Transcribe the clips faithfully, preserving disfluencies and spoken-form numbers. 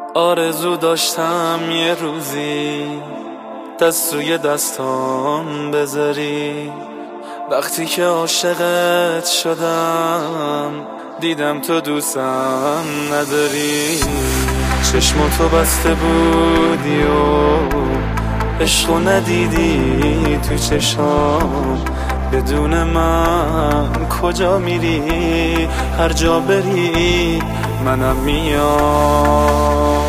آرزو داشتم یه روزی دست روی دستام بذاری، وقتی که عاشقت شدم دیدم تو دوستم نداری. چشماتو بسته بودی و عشقو ندیدی تو چشام، بدون من کجا میری؟ هر جا بری منم میام.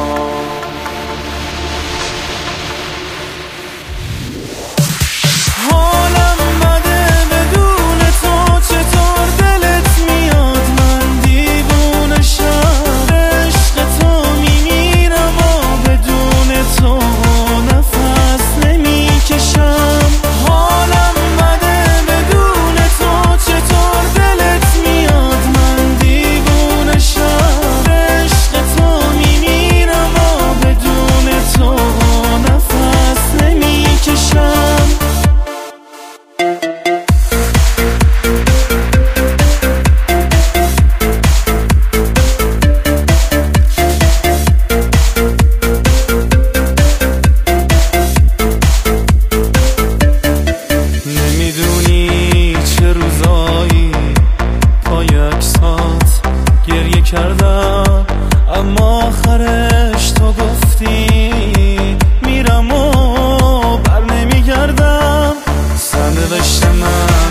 کردم اما آخرش تو گفتی میرم و بر نمیگردم. سرنوشت من